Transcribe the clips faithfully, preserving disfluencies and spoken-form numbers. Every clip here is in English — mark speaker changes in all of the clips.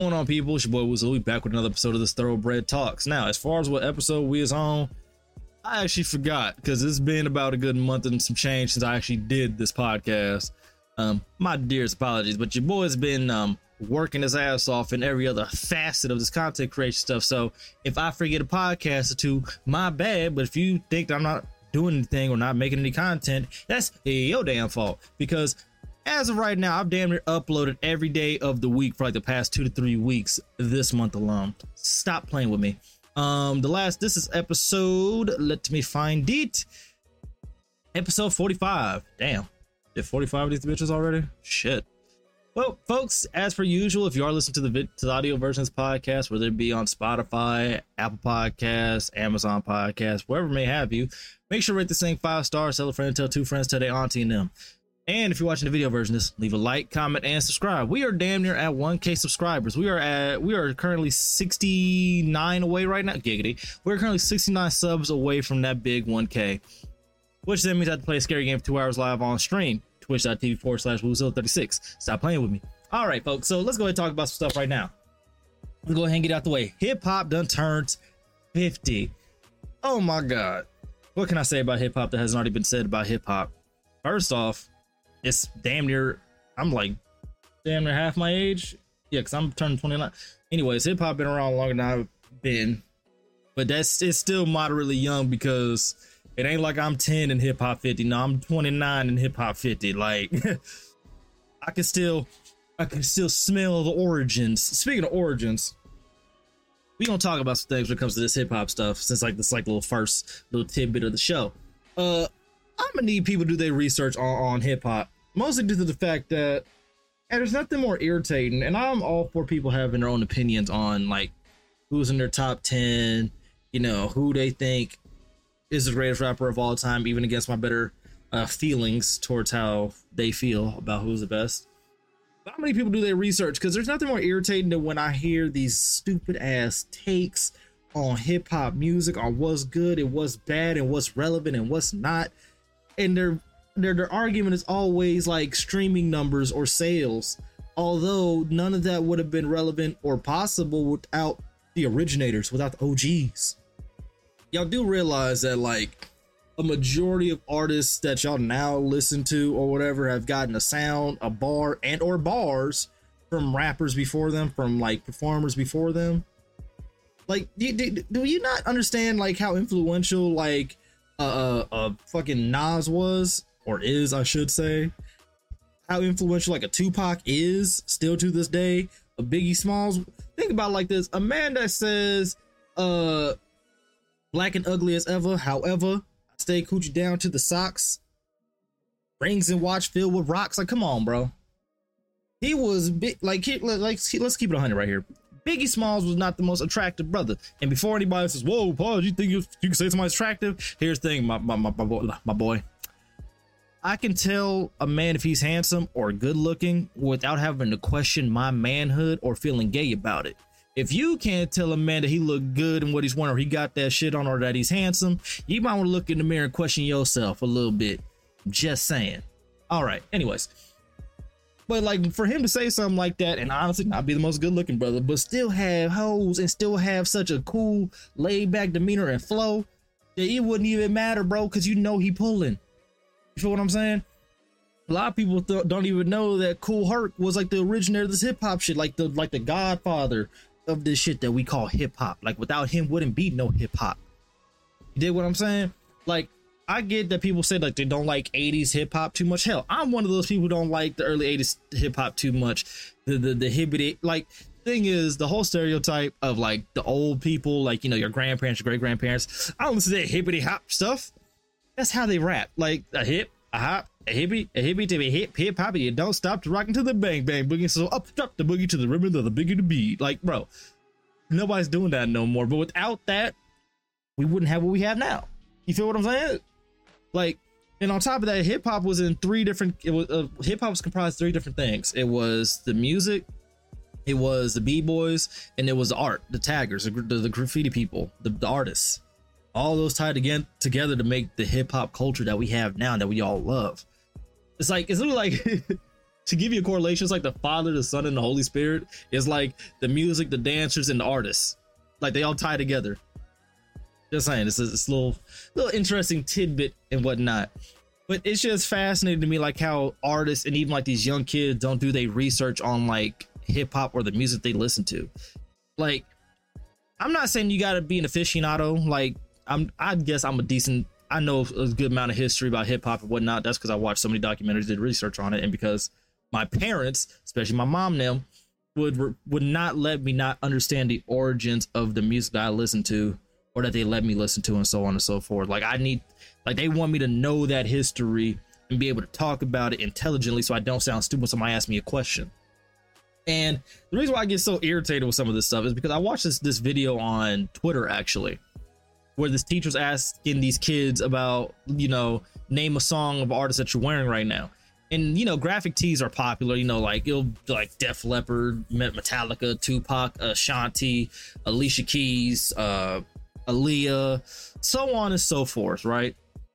Speaker 1: What's going on, people? It's your boy Woozle. We back with another episode of this Thoroughbred Talks. Now, as far as what episode we is on, I actually forgot because it's been about a good month and some change since I actually did this podcast. Um, my dearest apologies, but your boy's been um working his ass off in every other facet of this content creation stuff. So if I forget a podcast or two, my bad. But if you think I'm not doing anything or not making any content, that's your damn fault. Because as of right now, I've damn near uploaded every day of the week for like the past two to three weeks this month alone. Stop playing with me. Um, the last, this is episode, let me find it. Episode forty-five. Damn. Did forty-five of these bitches already? Shit. Well, folks, as per usual, if you are listening to the vid- to the audio version of this podcast, whether it be on Spotify, Apple Podcasts, Amazon Podcasts, wherever it may have you, make sure to rate this thing five stars, tell a friend, tell two friends, tell their auntie and them. And if you're watching the video version, just leave a like, comment, and subscribe. We are damn near at one K subscribers. We are at we are currently sixty-nine away right now. Giggity. We're currently sixty-nine subs away from that big one K. Which then means I have to play a scary game for two hours live on stream. Twitch.tv forward slash Woozle thirty-six. Stop playing with me. All right, folks. So let's go ahead and talk about some stuff right now. Let's go ahead and get out the way. Hip hop done turned fifty. Oh my God. What can I say about hip hop that hasn't already been said about hip hop? First off, it's damn near, I'm like damn near half my age. Yeah, because I'm turning twenty-nine. Anyways, hip hop been around longer than I've been. But that's it's still moderately young because it ain't like I'm ten in hip hop fifty. No, I'm twenty-nine in hip hop fifty. Like I can still I can still smell the origins. Speaking of origins, we gonna talk about some things when it comes to this hip hop stuff, since like this like little first little tidbit of the show. Uh I'm gonna need people to do their research on, on hip hop, mostly due to the fact that and there's nothing more irritating, and I'm all for people having their own opinions on like who's in their top ten, you know, who they think is the greatest rapper of all time, even against my better uh, feelings towards how they feel about who's the best. But how many people do their research? Because there's nothing more irritating than when I hear these stupid ass takes on hip hop music, on what's good and what's bad and what's relevant and what's not. And their, their their argument is always like streaming numbers or sales, although none of that would have been relevant or possible without the originators, without the O Gs. Y'all do realize that like a majority of artists that y'all now listen to or whatever have gotten a sound, a bar, and or bars from rappers before them, from like performers before them. Like, do, do, do you not understand like how influential like uh, uh, uh fucking Nas was, or is, I should say, how influential like a Tupac is still to this day, a Biggie Smalls. Think about it like this: a man that says uh black and ugly as ever, however, I stay coochie down to the socks, rings and watch filled with rocks. Like, come on, bro. He was big. Like, he, like let's keep it one hundred right here. Biggie Smalls was not the most attractive brother. And before anybody says, whoa, Paul, you think you, you can say somebody's attractive? Here's the thing, my, my, my, my, boy, my boy. I can tell a man if he's handsome or good looking without having to question my manhood or feeling gay about it. If you can't tell a man that he look good and what he's wearing, or he got that shit on, or that he's handsome, you might want to look in the mirror and question yourself a little bit. Just saying. All right. Anyways. But like for him to say something like that, and honestly not be the most good looking brother, but still have hoes and still have such a cool laid back demeanor and flow that it wouldn't even matter, bro, because you know he pulling. You feel what I'm saying? A lot of people th- don't even know that Kool Herc was like the originator of this hip hop shit, like the like the godfather of this shit that we call hip hop. Like without him wouldn't be no hip hop. You dig what I'm saying? Like, I get that people say like they don't like eighties hip hop too much. Hell, I'm one of those people who don't like the early eighties hip hop too much. The the the hibbity, like, thing is, the whole stereotype of like the old people, like, you know, your grandparents, your great grandparents. I don't listen to that hibbity hop stuff. That's how they rap. Like a hip, a hop, a hippie, a hippie to be hip, hip hop, and you don't stop to rockin' to the bang bang boogie. So up, drop the boogie to the rhythm of the biggie to beat. Like, bro, nobody's doing that no more. But without that, we wouldn't have what we have now. You feel what I'm saying? Like, and on top of that, hip hop was in three different. It was uh, hip hop was comprised of three different things. It was the music, it was the b-boys, and it was the art, the taggers, the, the, the graffiti people, the, the artists. All those tied again together to make the hip hop culture that we have now, that we all love. It's like it's literally like to give you a correlation, it's like the Father, the Son, and the Holy Spirit is like the music, the dancers, and the artists. Like they all tie together. Just saying, this is this little, little interesting tidbit and whatnot. But it's just fascinating to me, like how artists and even like these young kids don't do their research on like hip hop or the music they listen to. Like, I'm not saying you got to be an aficionado. Like, I'm, I guess I'm a decent. I know a good amount of history about hip hop and whatnot. That's because I watched so many documentaries, did research on it, and because my parents, especially my mom, and them would would not let me not understand the origins of the music that I listen to, or that they let me listen to, and so on and so forth. Like I need, like they want me to know that history and be able to talk about it intelligently, so I don't sound stupid when somebody asks me a question. And the reason why I get so irritated with some of this stuff is because I watched this this video on Twitter actually, where this teacher's asking these kids about, you know, name a song of artists that you're wearing right now. And, you know, graphic tees are popular, you know, like it'll like Def Leppard, Metallica, Tupac, Ashanti, Alicia Keys, uh, Aaliyah, so on and so forth, right?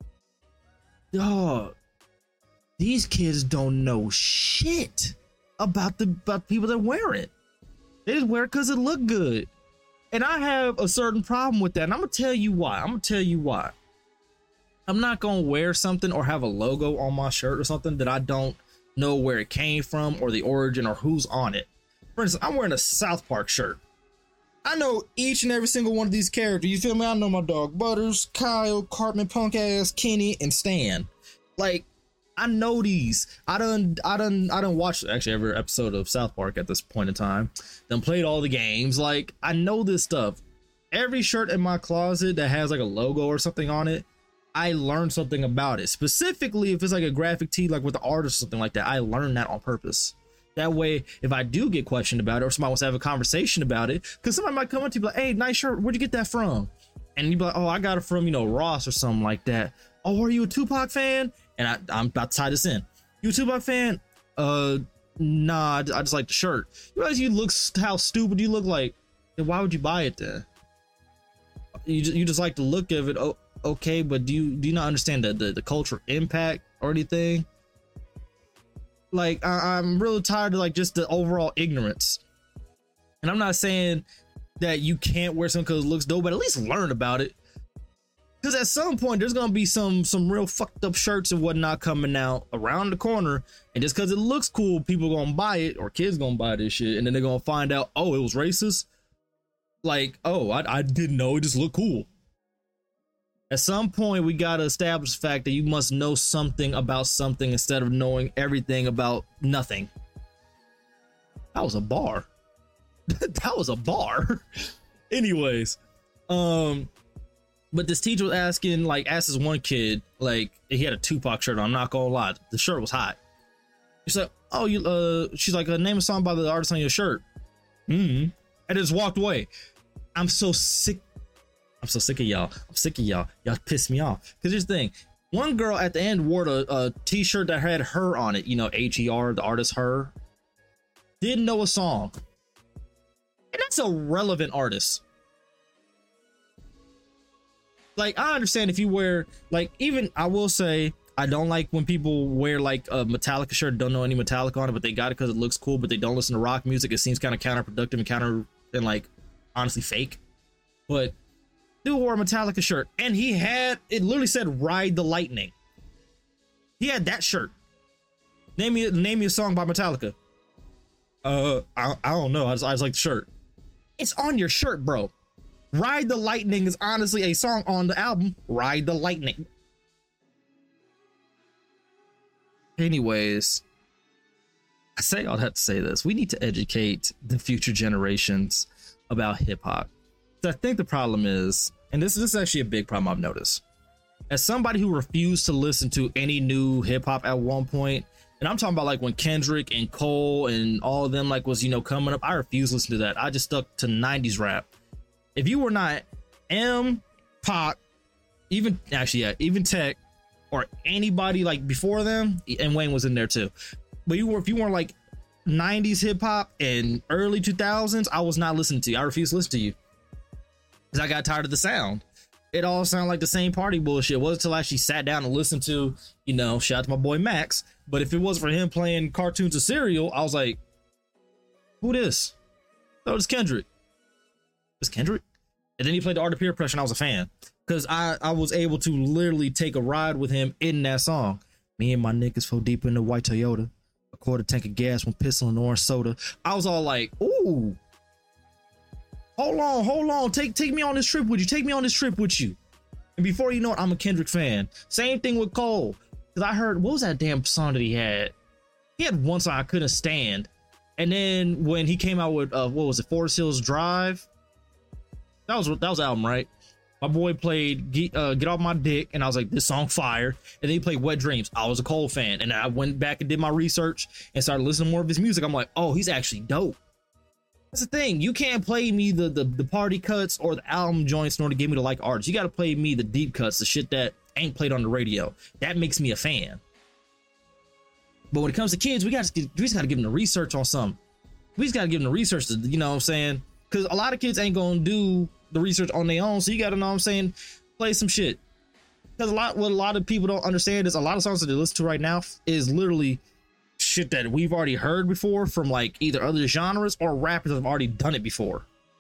Speaker 1: Dog, these kids don't know shit about the about people that wear it. They just wear it because it look good. And I have a certain problem with that. And I'm going to tell you why. I'm going to tell you why. I'm not going to wear something or have a logo on my shirt or something that I don't know where it came from or the origin or who's on it. For instance, I'm wearing a South Park shirt. I know each and every single one of these characters. You feel me? I know my dog Butters, Kyle, Cartman, Punk Ass, Kenny, and Stan. Like, I know these. I done, I done, I done watched actually every episode of South Park at this point in time. Then played all the games. Like, I know this stuff. Every shirt in my closet that has like a logo or something on it, I learned something about it. Specifically, if it's like a graphic tee, like with the artist or something like that, I learned that on purpose. That way, if I do get questioned about it or somebody wants to have a conversation about it, because somebody might come up to you like, hey, nice shirt, where'd you get that from? And you'd be like, oh, I got it from, you know, Ross or something like that. Oh, are you a Tupac fan? And I, I'm about to tie this in. You a Tupac fan? Uh, nah, I just like the shirt. You realize you look, how stupid you look like. Then why would you buy it then? You just, you just like the look of it. Oh, okay, but do you do you not understand the, the, the cultural impact or anything? Like, I, I'm really tired of like just the overall ignorance. And I'm not saying that you can't wear something because it looks dope, but at least learn about it. Because at some point there's gonna be some some real fucked up shirts and whatnot coming out around the corner, and just because it looks cool, people gonna buy it, or kids gonna buy this shit, and then they're gonna find out, oh, it was racist. Like, oh, I, I didn't know, it just looked cool. At some point, we gotta establish the fact that you must know something about something instead of knowing everything about nothing. That was a bar. That was a bar. Anyways, um, but this teacher was asking, like, asked this one kid, like, he had a Tupac shirt on. I'm not gonna lie, the shirt was hot. She's like, oh, you, uh, she's like, uh, name a song by the artist on your shirt. Mm-hmm. And just walked away. I'm so sick. I'm so sick of y'all. I'm sick of y'all. Y'all piss me off. Because here's the thing. One girl at the end wore a, a t-shirt that had her on it. You know, H E R, the artist Her. Didn't know a song. And that's a relevant artist. Like, I understand if you wear, like, even, I will say, I don't like when people wear, like, a Metallica shirt, don't know any Metallica on it, but they got it because it looks cool, but they don't listen to rock music. It seems kind of counterproductive and counter, and, like, honestly fake. But dude wore a Metallica shirt, and he had, it literally said Ride the Lightning. He had that shirt. Name me name me a song by Metallica. Uh, I, I don't know. I just, I just like the shirt. It's on your shirt, bro. Ride the Lightning is honestly a song on the album Ride the Lightning. Anyways, I say all that to say this. We need to educate the future generations about hip hop. I think the problem is, and this, this is actually a big problem I've noticed, as somebody who refused to listen to any new hip hop at one point, and I'm talking about like when Kendrick and Cole and all of them like was, you know, coming up, I refused to listen to that. I just stuck to nineties rap. If you were not M, Pac, even actually, yeah, even Tech, or anybody like before them, and Wayne was in there too, but you were, if you weren't like nineties hip hop and early two thousands, I was not listening to you. I refused to listen to you. I got tired of the sound. it all sounded like the same party bullshit. It wasn't until I actually sat down and listened to, you know, shout out to my boy Max. But if it wasn't for him playing cartoons of Serial, I was like, who this? Oh, it's Kendrick. It's Kendrick? And then he played the Art of Peer Pressure, and I was a fan. Because I, I was able to literally take a ride with him in that song. Me and my niggas fell deep in the white Toyota. A quarter tank of gas, one pistol and orange soda. I was all like, ooh. Hold on, hold on. Take take me on this trip with you. Take me on this trip with you. And before you know it, I'm a Kendrick fan. Same thing with Cole. Because I heard, what was that damn song that he had? He had one song I couldn't stand. And then when he came out with, uh, what was it, Forest Hills Drive? That was that was the album, right? My boy played Get, uh, Get Off My Dick, and I was like, this song fire. And then he played Wet Dreams. I was a Cole fan. And I went back and did my research and started listening to more of his music. I'm like, oh, he's actually dope. That's the thing. You can't play me the, the the party cuts or the album joints in order to get me to like artists. You got to play me the deep cuts, the shit that ain't played on the radio. That makes me a fan. But when it comes to kids, we got to we just got to give them the research on something. We just got to give them the research to, you know what I'm saying? Because a lot of kids ain't gonna do the research on their own. So you got to know what I'm saying, play some shit. Because a lot what a lot of people don't understand is a lot of songs that they listen to right now is literally shit that we've already heard before from like either other genres or rappers that have already done it before.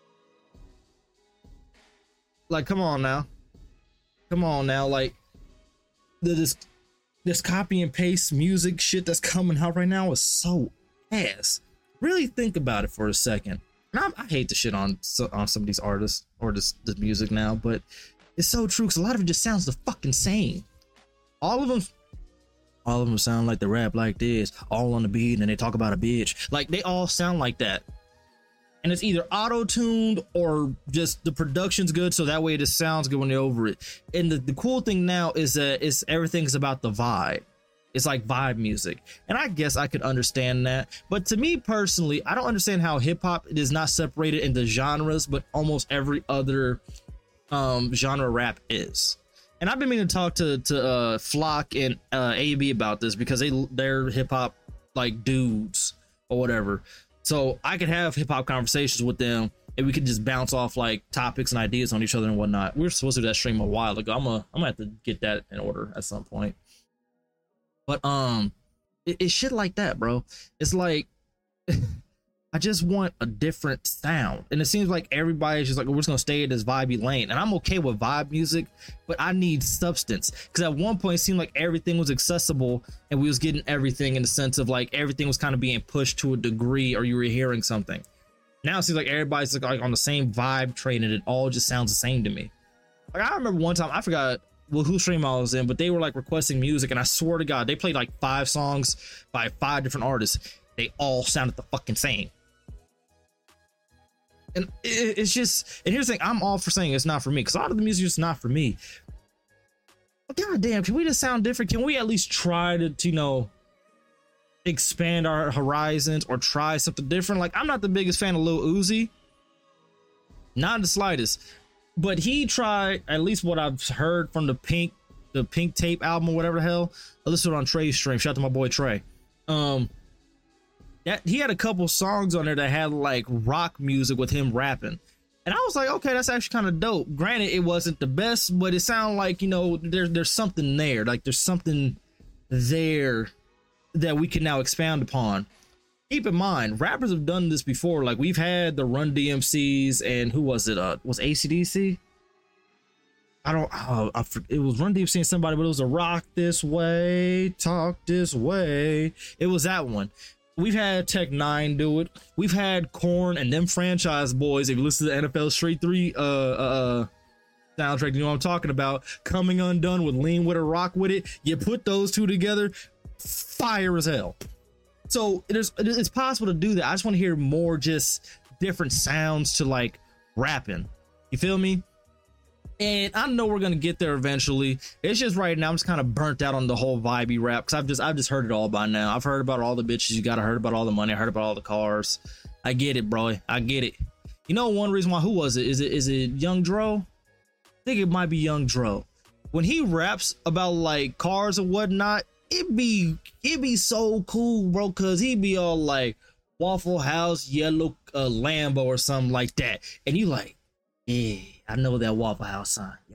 Speaker 1: Like, come on now. Come on now. Like, the, this this copy and paste music shit that's coming out right now is so ass. Really think about it for a second. And I, I hate the shit on on some of these artists or this, this music now, but it's so true because a lot of it just sounds the fucking same. All of them All of them sound like they rap like this, all on the beat, and they talk about a bitch. Like, they all sound like that. And it's either auto-tuned or just the production's good, so that way it just sounds good when they're over it. And the, the cool thing now is that it's everything's about the vibe. It's like vibe music. And I guess I could understand that. But to me personally, I don't understand how hip-hop is not separated into genres, but almost every other um, genre rap is. And I've been meaning to talk to to uh, Flock and uh, A B about this because they they're hip hop like dudes or whatever. So I could have hip hop conversations with them and we could just bounce off like topics and ideas on each other and whatnot. We were supposed to do that stream a while ago. I'm gonna I'm gonna have to get that in order at some point. But um, it, it's shit like that, bro. It's like I just want a different sound. And it seems like everybody's just like, we're just gonna stay in this vibey lane. And I'm okay with vibe music, but I need substance. Because at one point it seemed like everything was accessible and we was getting everything in the sense of like everything was kind of being pushed to a degree or you were hearing something. Now it seems like everybody's like on the same vibe train and it all just sounds the same to me. Like I remember one time, I forgot well whose stream I was in, but they were like requesting music and I swear to God, they played like five songs by five different artists. They all sounded the fucking same. And it's just, and here's the thing, I'm all for saying it's not for me because a lot of the music is just not for me. But God damn, can we just sound different? Can we at least try to, to, you know, expand our horizons or try something different? Like, I'm not the biggest fan of Lil Uzi, not the slightest, but he tried, at least what I've heard from the Pink, the Pink Tape album or whatever the hell. I listened to it on Trey's stream. Shout out to my boy Trey. Um, That, he had a couple songs on there that had like rock music with him rapping. And I was like, okay, that's actually kind of dope. Granted, it wasn't the best, but it sounded like, you know, there, there's something there. Like there's something there that we can now expound upon. Keep in mind, rappers have done this before. Like we've had the Run D M Cs and who was it? Uh, was A C D C? I don't, oh, I, it was Run D M C and somebody, but it was a Rock This Way, Talk This Way. It was that one. We've had Tech Nine do it. We've had Korn and them franchise boys. If you listen to the N F L Straight three uh, uh, soundtrack, you know what I'm talking about. Coming Undone with Lean With It, Rock With It. You put those two together, fire as hell. So it is, it's possible to do that. I just want to hear more just different sounds to like rapping. You feel me? And I know we're gonna get there eventually. It's just right now I'm just kind of burnt out on the whole vibey rap because I've just I've just heard it all by now. I've heard about all the bitches you got. I heard about all the money. I heard about all the cars. I get it, bro. I get it. You know, one reason why, who was it? Is it is it Young Dro? I think it might be Young Dro. When he raps about like cars and whatnot, it be it be so cool, bro. Cause he be all like Waffle House, yellow uh, Lambo or something like that, and you like, yeah. I know that Waffle House sign. Yo,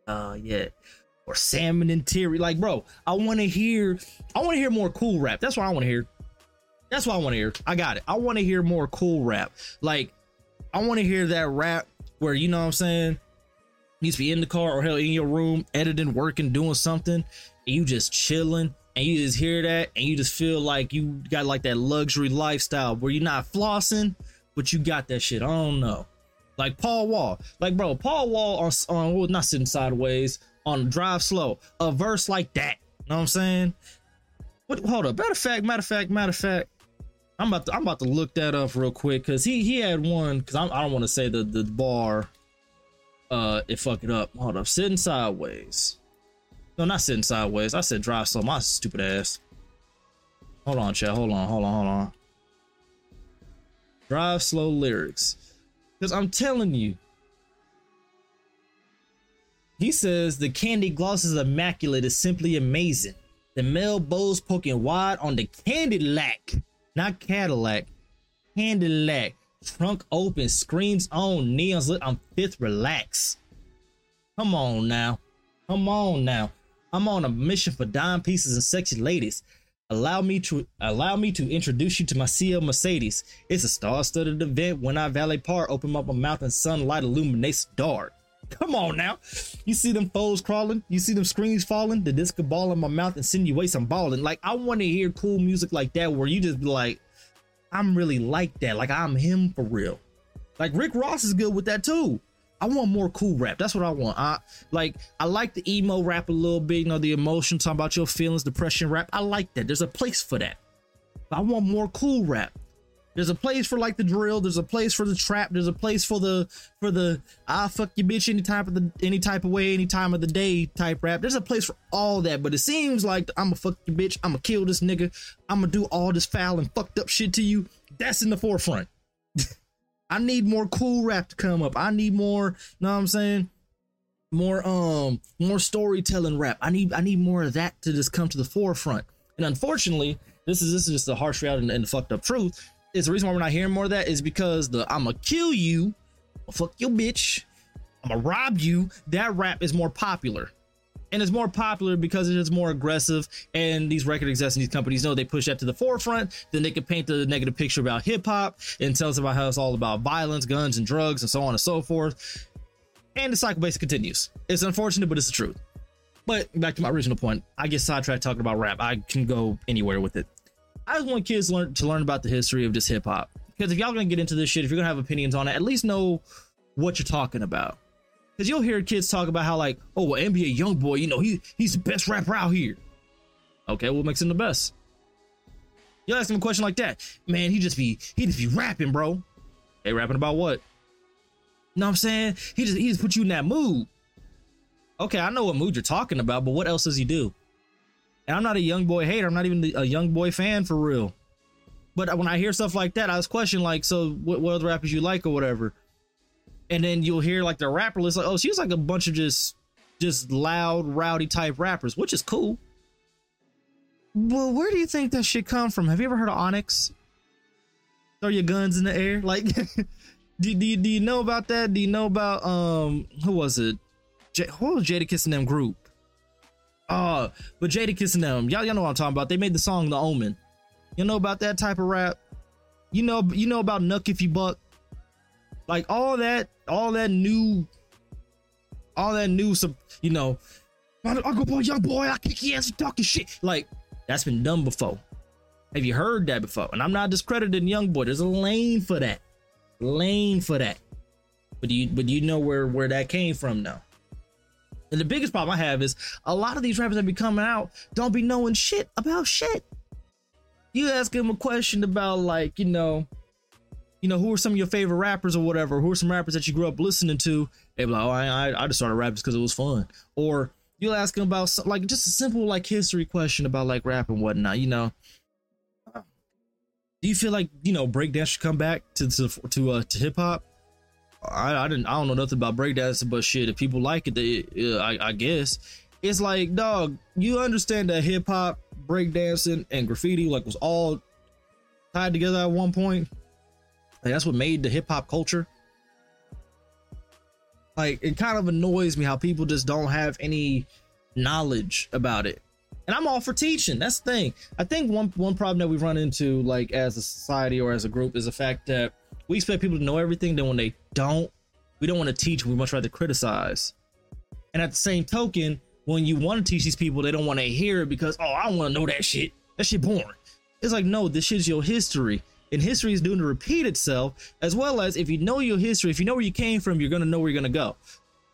Speaker 1: Uh, yeah. Or Salmon and Terry. Like, bro, I want to hear, I want to hear more cool rap. That's what I want to hear. That's what I want to hear. I got it. I want to hear more cool rap. Like, I want to hear that rap where, you know what I'm saying, you used to be in the car or hell in your room, editing, working, doing something, and you just chilling, and you just hear that, and you just feel like you got like that luxury lifestyle where you're not flossing, but you got that shit. I don't know. Like Paul Wall. Like, bro, Paul Wall on, on well, not Sitting Sideways, on Drive Slow. A verse like that. You know what I'm saying? What, hold up. Matter of fact, matter of fact, matter of fact, I'm about to, I'm about to look that up real quick, because he, he had one, because I don't want to say the, the bar, uh, it fuck it up. Hold up. Sitting Sideways. No, not Sitting Sideways. I said Drive Slow. My stupid ass. Hold on, chat. Hold on, hold on, hold on. Drive Slow lyrics. Because I'm telling you, he says the candy gloss is immaculate, is simply amazing. The male bows poking wide on the Cadillac, not Cadillac, Cadillac. Trunk open, screens on, neons lit. I'm fifth, relax. Come on now, come on now. I'm on a mission for dime pieces and sexy ladies. Allow me to allow me to introduce you to my C L Mercedes. It's a star-studded event. When I valet park, open up my mouth and sunlight illuminates dark. Come on now. You see them foes crawling? You see them screens falling? The disco ball in my mouth insinuates I'm balling. Like, I want to hear cool music like that where you just be like, I'm really like that. Like, I'm him for real. Like, Rick Ross is good with that too. I want more cool rap. That's what I want. I like I like the emo rap a little bit, you know, the emotion, talking about your feelings, depression rap. I like that. There's a place for that. But I want more cool rap. There's a place for like the drill. There's a place for the trap. There's a place for the for the I fuck your bitch any type of the any type of way, any time of the day type rap. There's a place for all that. But it seems like I'm gonna fuck your bitch. I'm gonna kill this nigga. I'm gonna do all this foul and fucked up shit to you. That's in the forefront. I need more cool rap to come up. I need more, you know what I'm saying? More um more storytelling rap. I need I need more of that to just come to the forefront. And unfortunately, this is this is just the harsh reality and, and the fucked up truth. Is the reason why we're not hearing more of that is because the I'ma kill you, I'ma fuck your bitch, I'ma rob you. That rap is more popular. And it's more popular because it is more aggressive, and these record execs and these companies know they push that to the forefront. Then they can paint the negative picture about hip hop and tell us about how it's all about violence, guns, and drugs, and so on and so forth. And the cycle basically continues. It's unfortunate, but it's the truth. But back to my original point, I get sidetracked talking about rap. I can go anywhere with it. I just want kids to learn to learn about the history of just hip hop, because if y'all gonna get into this shit, if you're gonna have opinions on it, at least know what you're talking about. Because you'll hear kids talk about how, like, oh, well, N B A Youngboy, you know, he he's the best rapper out here. Okay, what makes him the best? You'll ask him a question like that. Man, he just be he just be rapping, bro. Hey, rapping about what? You know what I'm saying? He just he just put you in that mood. Okay, I know what mood you're talking about, but what else does he do? And I'm not a Youngboy hater. I'm not even a Youngboy fan for real. But when I hear stuff like that, I was questioning, like, so what, what other rappers you like or whatever. And then you'll hear like the rapper list, like, oh, she's like a bunch of just just loud, rowdy type rappers, which is cool. Well, where do you think that shit come from? Have you ever heard of Onyx? Throw your guns in the air. Like, do, do, you, do you know about that? Do you know about, um, who was it? J- who was Jadakiss and them group? Oh, but Jadakiss and them, y'all, y'all know what I'm talking about. They made the song The Omen. You know about that type of rap? You know, you know about Nuck If You Buck? Like all that, all that new, all that new, you know, I'll go boy, young boy, I kick your ass, talking shit. Like, that's been done before. Have you heard that before? And I'm not discrediting Youngboy. There's a lane for that, lane for that. But do you, but do you know where where that came from now? And the biggest problem I have is a lot of these rappers that be coming out don't be knowing shit about shit. You ask them a question about, like, you know. You know, who are some of your favorite rappers or whatever? Who are some rappers that you grew up listening to? They be like, oh, I, I just started rapping because it was fun. Or you'll ask them about some, like, just a simple like history question about like rap and whatnot. You know, do you feel like, you know, breakdance should come back to to to, uh, to hip hop? I, I didn't I don't know nothing about breakdancing, but shit, if people like it, they, uh, I, I guess it's like, dog, you understand that hip hop, breakdancing, and graffiti like was all tied together at one point. Like, that's what made the hip hop culture. Like, it kind of annoys me how people just don't have any knowledge about it. And I'm all for teaching. That's the thing. I think one one problem that we run into, like, as a society or as a group, is the fact that we expect people to know everything. Then when they don't, we don't want to teach. We much rather criticize. And at the same token, when you want to teach these people, they don't want to hear it because, oh, I don't want to know that shit. That shit boring. It's like, no, this shit's your history. And history is due to repeat itself, as well as if you know your history, if you know where you came from, you're going to know where you're going to go.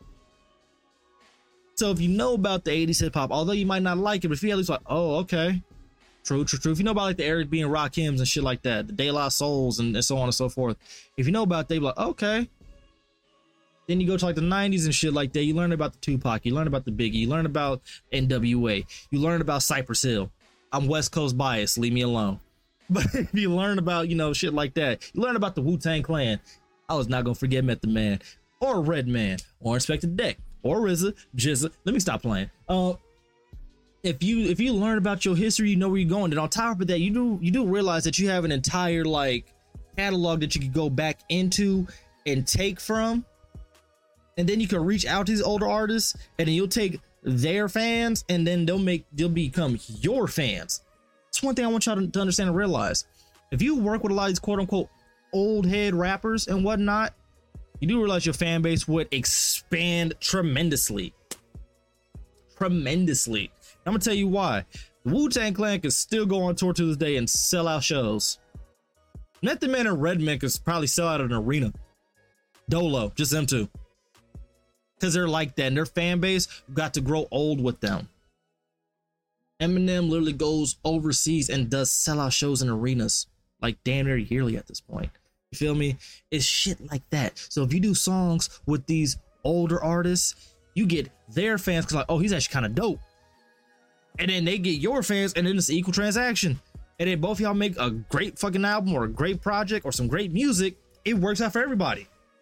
Speaker 1: So if you know about the eighties hip hop, although you might not like it, but if you at least like, oh, okay. True, true, true. If you know about like the Eric B and Rakims and shit like that, the De La Souls and, and so on and so forth. If you know about, they be like, okay. Then you go to like the nineties and shit like that. You learn about the Tupac. You learn about the Biggie. You learn about N W A. You learn about Cypress Hill. I'm West Coast biased. Leave me alone. But if you learn about, you know, shit like that, you learn about the Wu-Tang Clan. I was not gonna forget Method Man or Redman or Inspector Deck or R Z A, J Z A. Let me stop playing. Uh, if you if you learn about your history, you know where you're going. And on top of that, you do you do realize that you have an entire like catalog that you could go back into and take from, and then you can reach out to these older artists, and then you'll take their fans, and then they'll make they'll become your fans. That's one thing I want y'all to, to understand and realize. If you work with a lot of these quote unquote old head rappers and whatnot, you do realize your fan base would expand tremendously. Tremendously. I'm gonna tell you why. The Wu-Tang Clan can still go on tour to this day and sell out shows. Method Man and Redman could probably sell out an arena. Dolo, just them two. Because they're like that, and their fan base got to grow old with them. Eminem literally goes overseas and does sellout shows in arenas, like damn near yearly at this point. You feel me? It's shit like that. So if you do songs with these older artists, you get their fans because like, oh, he's actually kind of dope. And then they get your fans, and then it's an equal transaction. And then both y'all make a great fucking album or a great project or some great music. It works out for everybody.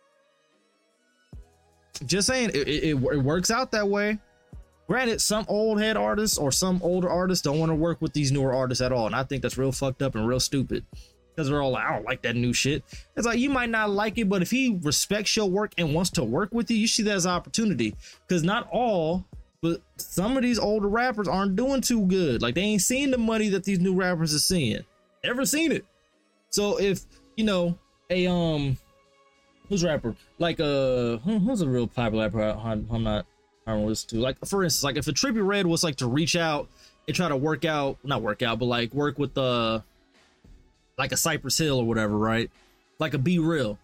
Speaker 1: Just saying, it, it, it works out that way. Granted, some old head artists or some older artists don't want to work with these newer artists at all. And I think that's real fucked up and real stupid. Because they're all like, I don't like that new shit. It's like, you might not like it, but if he respects your work and wants to work with you, you see that as an opportunity. Because not all, but some of these older rappers aren't doing too good. Like, they ain't seeing the money that these new rappers are seeing. Never seen it. So if, you know, a, um, who's a rapper? Like, uh, who's a real popular rapper I'm, I'm not, I don't listen to. Like, for instance, like if a Trippie Redd was like to reach out and try to work out, not work out, but like work with, uh, like a Cypress Hill or whatever, right? Like a Be Real.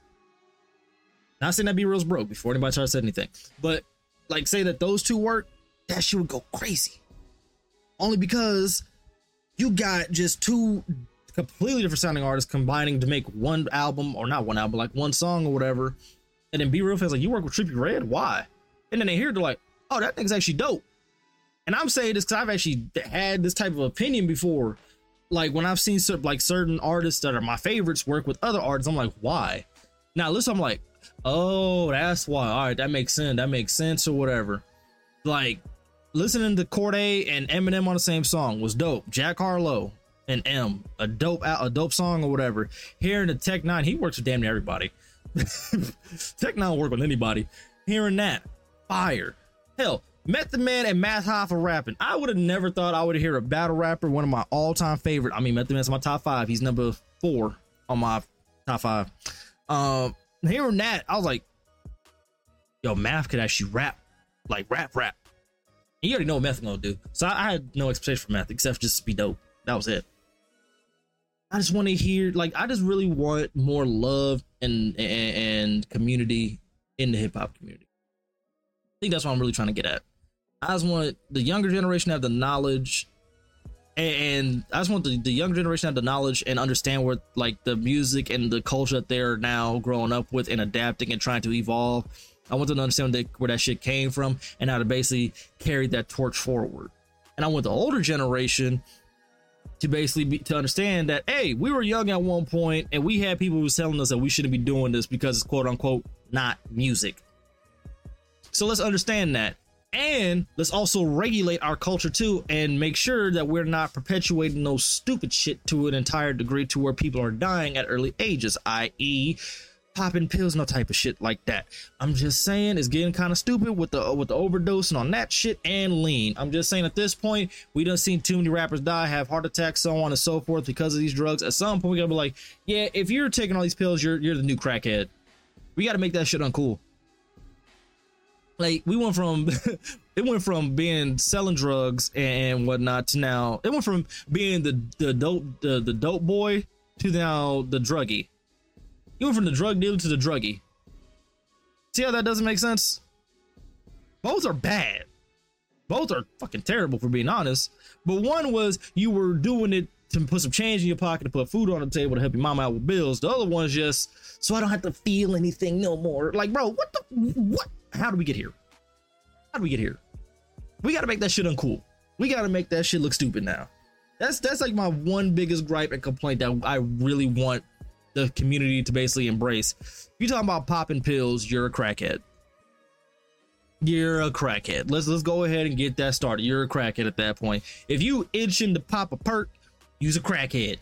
Speaker 1: Not saying that Be Real's broke before anybody tries to say anything, but like say that those two work, that shit would go crazy. Only because you got just two completely different sounding artists combining to make one album, or not one album, like one song or whatever. And then Be Real fans like, you work with Trippie Redd? Why? And then they hear, they're like, oh, that thing's actually dope. And I'm saying this because I've actually had this type of opinion before. Like when I've seen like certain artists that are my favorites work with other artists, I'm like, why? Now listen, I'm like, oh, that's why. All right, that makes sense. That makes sense or whatever. Like listening to Cordae and Eminem on the same song was dope. Jack Harlow and M, a dope a dope song or whatever. Hearing the Tech Nine, he works with damn near everybody. Tech Nine will work with anybody. Hearing that, fire. Hell, Method Man and Math Hoffa rapping. I would have never thought I would hear a battle rapper, one of my all-time favorite. I mean, Method Man's my top five. He's number four on my top five. Um, hearing that, I was like, yo, Math could actually rap, like rap, rap. And you already know what Math gonna do. So I, I had no expectation for Math except just to be dope. That was it. I just want to hear, like, I just really want more love and and, and community in the hip hop community. I think that's what I'm really trying to get at. I just want the younger generation to have the knowledge, and I just want the, the younger generation to have the knowledge and understand where like the music and the culture that they're now growing up with and adapting and trying to evolve. I want them to understand where, they, where that shit came from and how to basically carry that torch forward. And I want the older generation to basically be, to understand that, hey, we were young at one point and we had people who was telling us that we shouldn't be doing this because it's quote unquote not music. So let's understand that. And let's also regulate our culture too and make sure that we're not perpetuating those stupid shit to an entire degree to where people are dying at early ages, that is popping pills, no type of shit like that. I'm just saying it's getting kind of stupid with the with the overdosing on that shit and lean. I'm just saying at this point, we done seen too many rappers die, have heart attacks, so on and so forth because of these drugs. At some point, we gotta be like, yeah, if you're taking all these pills, you're you're the new crackhead. We gotta make that shit uncool. Like we went from it went from being selling drugs and whatnot to now it went from being the the dope the, the dope boy to now the druggie. You went from the drug dealer to the druggie. See how that doesn't make sense? Both are bad. Both are fucking terrible, for being honest. But one was you were doing it to put some change in your pocket, to put food on the table, to help your mom out with bills. The other one's just so I don't have to feel anything no more. Like, bro, what the what? How do we get here? How do we get here? We got to make that shit uncool. We got to make that shit look stupid now. That's that's like my one biggest gripe and complaint that I really want the community to basically embrace. If you're talking about popping pills, you're a crackhead. You're a crackhead. Let's let's go ahead and get that started. You're a crackhead at that point. If you itching to pop a perk, you's a crackhead.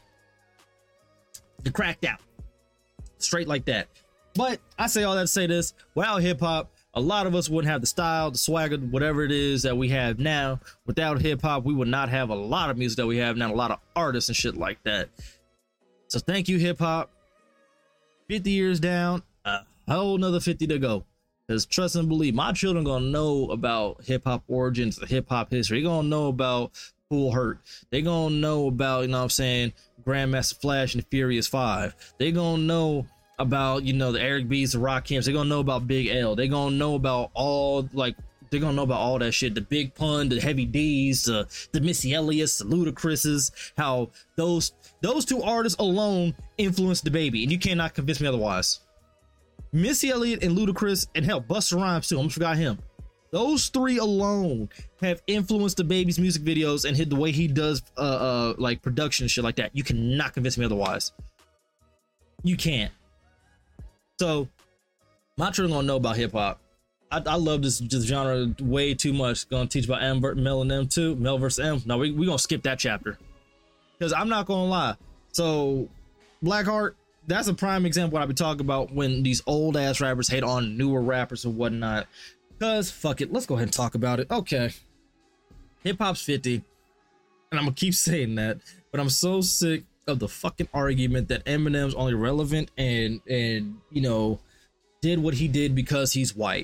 Speaker 1: You're cracked out. Straight like that. But I say all that to say this: without hip hop, a lot of us wouldn't have the style, the swagger, whatever it is that we have now. Without hip hop, we would not have a lot of music that we have now, a lot of artists and shit like that. So thank you, hip hop. fifty years down, a whole nother fifty to go. Because trust and believe, my children gonna know about hip hop origins, the hip hop history. They gonna know about Kool Herc. They gonna know about, you know what I'm saying, Grandmaster Flash and the Furious Five. They gonna know about, you know, the Eric B's, the Rakims. They're gonna know about Big L. They're gonna know about all, like, they're gonna know about all that shit. The Big Pun, the Heavy D's, the, the Missy Elliott's, the Ludacris's, how those those two artists alone influenced the baby, and you cannot convince me otherwise. Missy Elliott and Ludacris, and hell, Busta Rhymes too. I almost forgot him. Those three alone have influenced the baby's music videos and hit the way he does uh uh like production and shit like that. You cannot convince me otherwise. You can't. So my children gonna know about hip hop. I, I love this, this genre way too much. Gonna teach about M, Mel and M too. Mel versus M. No, we we gonna skip that chapter because I'm not gonna lie. So Blackheart, that's a prime example what I be talking about when these old ass rappers hate on newer rappers and whatnot. Cause fuck it, let's go ahead and talk about it. Okay, hip hop's fifty, and I'm gonna keep saying that, but I'm so sick of the fucking argument that Eminem's only relevant and and you know did what he did because he's white.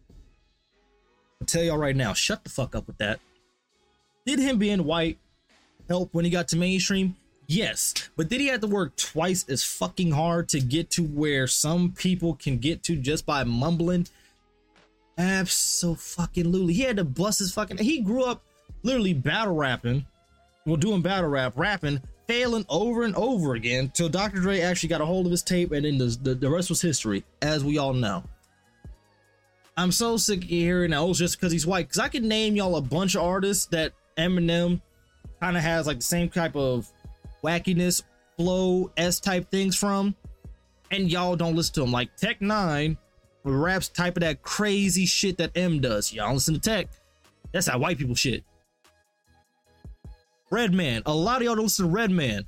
Speaker 1: I'll tell y'all right now, shut the fuck up with that. Did him being white help when he got to mainstream? Yes, but did he have to work twice as fucking hard to get to where some people can get to just by mumbling? Abso-fucking-lutely. He had to bust his fucking... He grew up literally battle rapping, well, doing battle rap, rapping, failing over and over again till Doctor Dre actually got a hold of his tape, and then the, the, the rest was history, as we all know. I'm so sick of hearing that, oh, just because he's white. Because I can name y'all a bunch of artists that Eminem kind of has like the same type of wackiness, flow, S-type things from, and y'all don't listen to him. Like Tech Nine raps type of that crazy shit that M does. Y'all listen to Tech. That's how white people shit. Redman. A lot of y'all don't listen to Redman.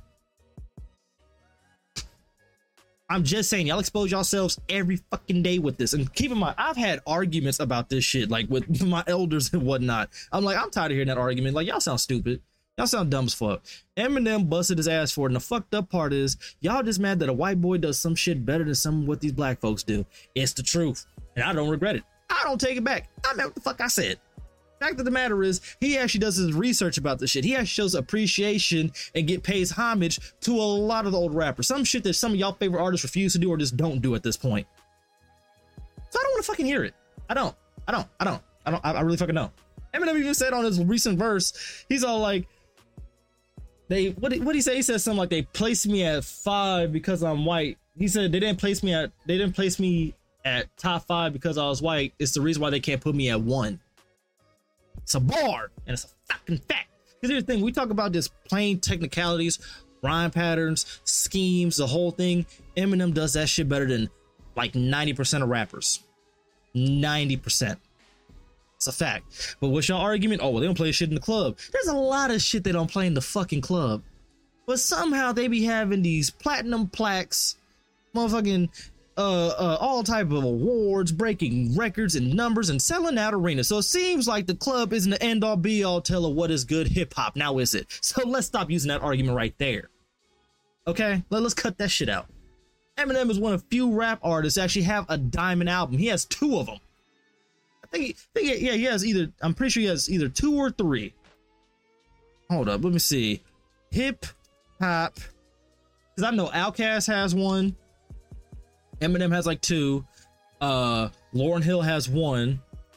Speaker 1: I'm just saying, y'all expose yourselves every fucking day with this. And keep in mind, I've had arguments about this shit, like with my elders and whatnot. I'm like, I'm tired of hearing that argument. Like, y'all sound stupid. Y'all sound dumb as fuck. Eminem busted his ass for it. And the fucked up part is, y'all just mad that a white boy does some shit better than some of what these black folks do. It's the truth. And I don't regret it. I don't take it back. I meant what the fuck I said. Fact of the matter is, he actually does his research about this shit. He actually shows appreciation and get pays homage to a lot of the old rappers. Some shit that some of y'all favorite artists refuse to do or just don't do at this point. So I don't want to fucking hear it. I don't. I don't. I don't. I don't. I really fucking don't. Eminem even said on his recent verse, he's all like, they what did what he say? He said something like they placed me at five because I'm white. He said they didn't place me at they didn't place me at top five because I was white. It's the reason why they can't put me at one. It's a bar, and it's a fucking fact. Because here's the thing, we talk about just plain technicalities, rhyme patterns, schemes, the whole thing. Eminem does that shit better than like ninety percent of rappers. ninety percent. It's a fact. But what's your argument? Oh, well, they don't play shit in the club. There's a lot of shit they don't play in the fucking club. But somehow they be having these platinum plaques, motherfucking uh, uh, all type of awards, breaking records and numbers and selling out arenas. So it seems like the club isn't the end all be all tell of what is good hip hop. Now is it? So let's stop using that argument right there. Okay, Let, let's cut that shit out. Eminem is one of few rap artists that actually have a diamond album. He has two of them. I think, he, I think yeah, he has either, I'm pretty sure he has either two or three. Hold up, let me see. Hip hop, because I know Outkast has one. Eminem has like two. Uh, Lauryn Hill has one.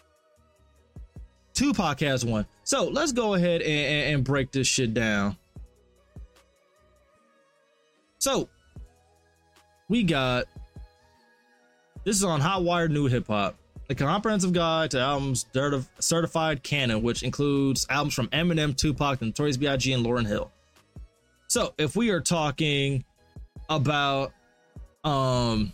Speaker 1: Tupac has one. So let's go ahead and, and, and break this shit down. So we got, this is on Hotwire New Hip Hop, a comprehensive guide to albums certified canon, which includes albums from Eminem, Tupac, the Notorious B I G, and Lauryn Hill. So if we are talking about um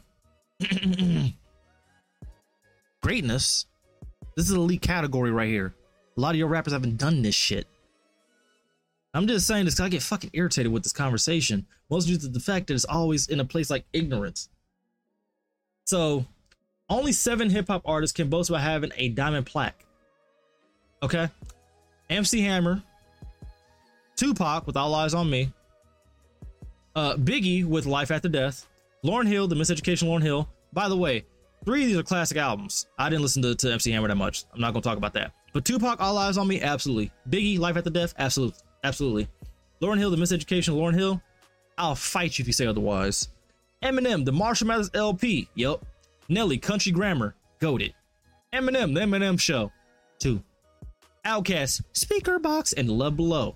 Speaker 1: greatness, this is an elite category right here. A lot of your rappers haven't done this shit. I'm just saying this because I get fucking irritated with this conversation, mostly due to the fact that it's always in a place like ignorance. So only seven hip-hop artists can boast about having a diamond plaque. Okay? M C Hammer, Tupac with All Eyes on Me, uh, Biggie with Life After Death, Lauryn Hill, The Miseducation of Lauryn Hill. By the way, three of these are classic albums. I didn't listen to, to M C Hammer that much. I'm not going to talk about that. But Tupac, All Eyes on Me, absolutely. Biggie, Life After Death, absolutely. Absolutely. Lauryn Hill, The Miseducation of Lauryn Hill, I'll fight you if you say otherwise. Eminem, The Marshall Mathers L P, yep. Nelly, Country Grammar, goated. Eminem, The Eminem Show, two. Outkast, Speaker Box, and Love Below.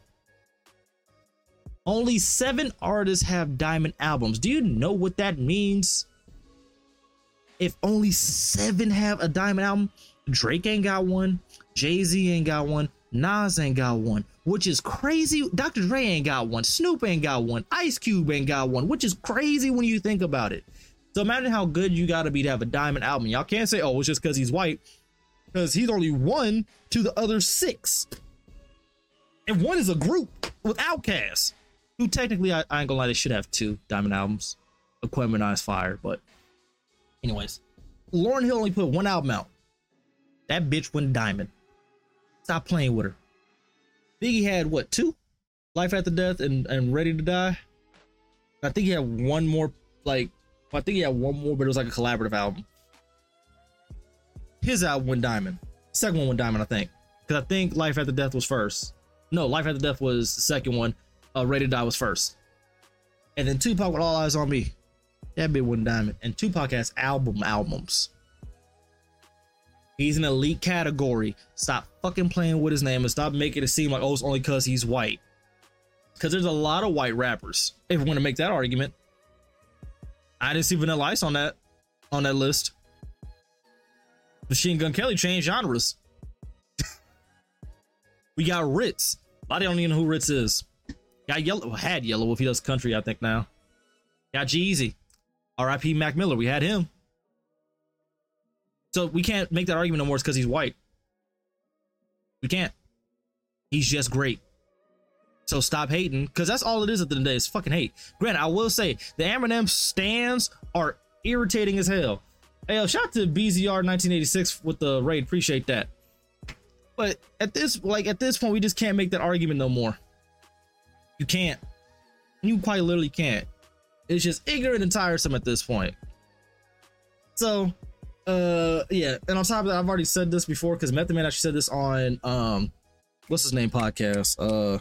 Speaker 1: Only seven artists have diamond albums. Do you know what that means? If only seven have a diamond album, Drake ain't got one, Jay-Z ain't got one, Nas ain't got one, which is crazy. Doctor Dre ain't got one, Snoop ain't got one, Ice Cube ain't got one, which is crazy when you think about it. So imagine how good you gotta be to have a diamond album. Y'all can't say, oh, it's just because he's white, because he's only one to the other six. And one is a group with Outkast, who technically, I, I ain't gonna lie, they should have two diamond albums. Aquemini Fire, but anyways, Lauryn Hill only put one album out. That bitch went diamond. Stop playing with her. Biggie had what, two? Life After Death and, and Ready to Die. I think he had one more, like, I think he had one more, but it was like a collaborative album. His album went diamond. Second one went diamond, I think. Because I think Life After Death was first. No, Life After Death was the second one. Uh, Ready to Die was first. And then Tupac with All Eyes on Me. That bit went diamond. And Tupac has album albums. He's an elite category. Stop fucking playing with his name and stop making it seem like, oh, it's only because he's white. Because there's a lot of white rappers. If we're going to make that argument. I didn't see Vanilla Ice on that on that list. Machine Gun Kelly changed genres. We got Ritz. A lot of y'all don't even know who Ritz is. Got Yellow. Had Yellow if he does country, I think now. Got G-Eazy. R I P Mac Miller. We had him. So we can't make that argument no more because he's white. We can't. He's just great. So stop hating, because that's all it is at the end of the day. It's fucking hate. Granted, I will say the Eminem stands are irritating as hell. Hey, yo, shout out to B Z R nineteen eighty-six with the raid. Appreciate that. But at this, like at this point, we just can't make that argument no more. You can't. You quite literally can't. It's just ignorant and tiresome at this point. So, uh, yeah. And on top of that, I've already said this before because Method Man actually said this on um, what's his name podcast? Uh.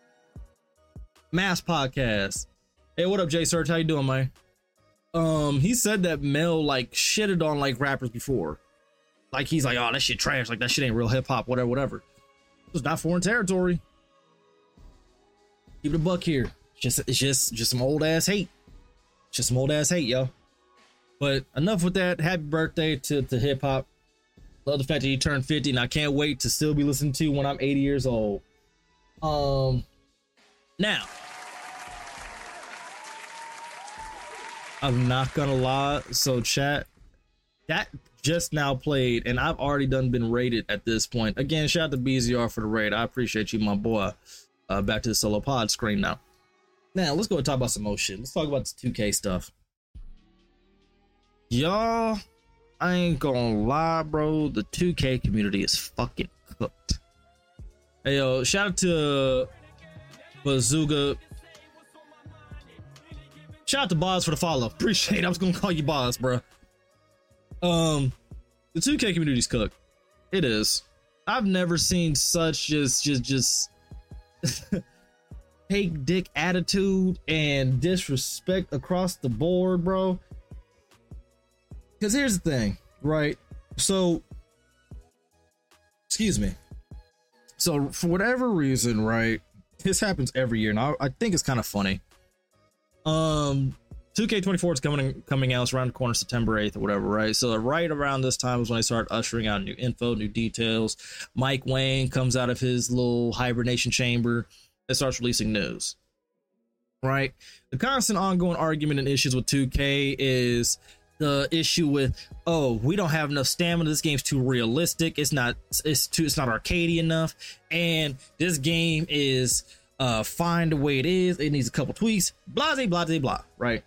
Speaker 1: Mass Podcast. Hey, what up, Jay Search? How you doing, man? Um, he said that Mel like shitted on like rappers before. Like he's like, oh, that shit trash. Like that shit ain't real hip hop. Whatever, whatever. It's not foreign territory. Keep it a buck here. It's just, it's just, just some old ass hate. Just some old ass hate, yo. But enough with that. Happy birthday to to hip hop. Love the fact that you turned fifty, and I can't wait to still be listening to when I'm eighty years old. Um. Now, I'm not gonna lie. So chat, that just now played, and I've already done been rated at this point. Again, shout out to B Z R for the raid. I appreciate you, my boy. Uh, back to the solo pod screen now. Now let's go and talk about some more shit. Let's talk about this two K stuff. Y'all, I ain't gonna lie, bro. The two K community is fucking cooked. Hey, yo, shout out to Bazooka. Shout out to Boz for the follow. Appreciate it. I was gonna call you Boz, bro. Um, the two K community is cooked. It is. I've never seen such just, just, just fake dick attitude and disrespect across the board, bro. Because here's the thing, right? So, excuse me. So, for whatever reason, right? This happens every year, and I, I think it's kind of funny. Um, two K twenty-four is coming coming out. It's around the corner, September eighth or whatever, right? So, right around this time is when they start ushering out new info, new details. Mike Wang comes out of his little hibernation chamber and starts releasing news, right? The constant ongoing argument and issues with two K is the issue with, oh, we don't have enough stamina. This game's too realistic. It's not, it's too, it's not arcadey enough. And this game is uh, fine the way it is. It needs a couple tweaks. Blah, blah, blah, blah, blah, right?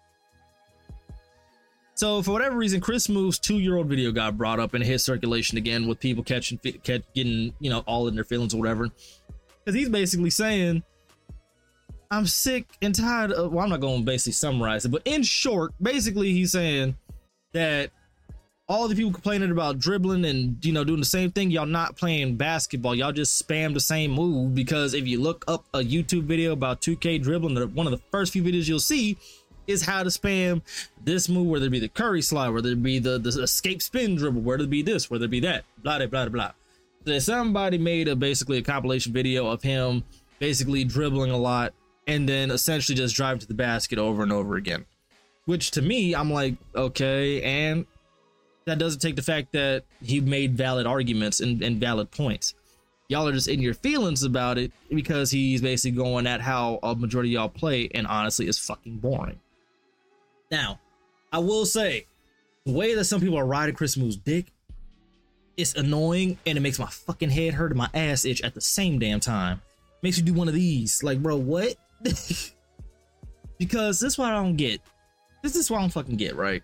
Speaker 1: So for whatever reason, Chris Move's two-year-old video got brought up and hit circulation again with people catching, catch, getting, you know, all in their feelings or whatever. Because he's basically saying, I'm sick and tired of, well, I'm not going to basically summarize it, but in short, basically he's saying that all the people complaining about dribbling and, you know, doing the same thing, y'all not playing basketball, y'all just spam the same move. Because if you look up a YouTube video about two K dribbling, one of the first few videos you'll see is how to spam this move, whether it be the Curry slide, whether it be the, the escape spin dribble, whether it be this, whether it be that, blah, blah, blah, blah. So somebody made a basically a compilation video of him basically dribbling a lot and then essentially just drive to the basket over and over again, which to me, I'm like, okay. And that doesn't take the fact that he made valid arguments and, and valid points. Y'all are just in your feelings about it because he's basically going at how a majority of y'all play, and honestly, it's fucking boring. Now, I will say, the way that some people are riding Chris Moo's dick, it's annoying, and it makes my fucking head hurt and my ass itch at the same damn time. Makes you do one of these. Like, bro, what? Because this is what I don't get. This is what I don't fucking get, right?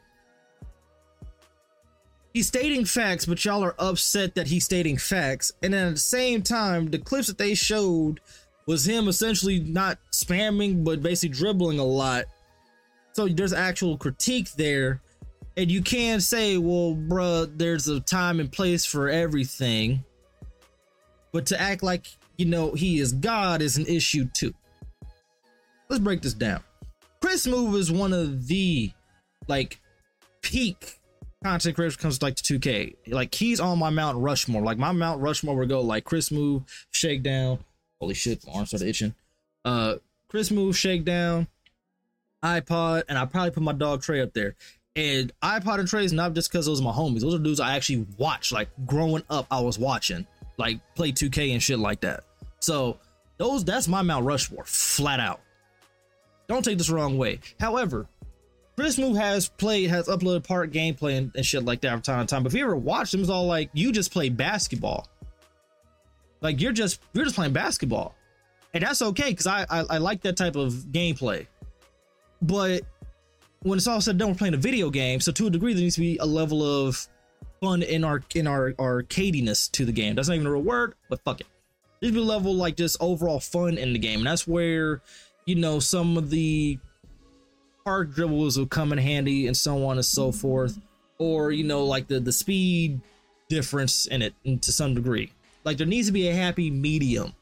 Speaker 1: He's stating facts, but y'all are upset that he's stating facts. And then at the same time, the clips that they showed was him essentially not spamming, but basically dribbling a lot. So there's actual critique there. And you can say, well, bruh, there's a time and place for everything. But to act like, you know, he is God is an issue too. Let's break this down. Chris Move is one of the, like, peak content creators when it comes to, like, to two K. Like, he's on my Mount Rushmore. Like, my Mount Rushmore would go, like, Chris Move, Shakedown. Holy shit, my arm started itching. Uh, Chris Move, Shakedown, iPod, and I probably put my dog Trey up there. And iPod and Trey is not just because those are my homies. Those are dudes I actually watched. Like, growing up, I was watching. Like, play two K and shit like that. So, those that's my Mount Rushmore, flat out. Don't take this the wrong way. However, Chris Move has played, has uploaded part gameplay and, and shit like that from time to time. But if you ever watched him, it's all like, you just play basketball. Like, you're just you're just playing basketball. And that's okay, because I, I I like that type of gameplay. But when it's all said and done, we're playing a video game. So to a degree, there needs to be a level of fun in our in our arcadiness to the game. That's not even a real word, but fuck it. There's a level like just overall fun in the game. And that's where, you know, some of the park dribbles will come in handy and so on and so forth. Or, you know, like the, the speed difference in it to some degree. Like, there needs to be a happy medium.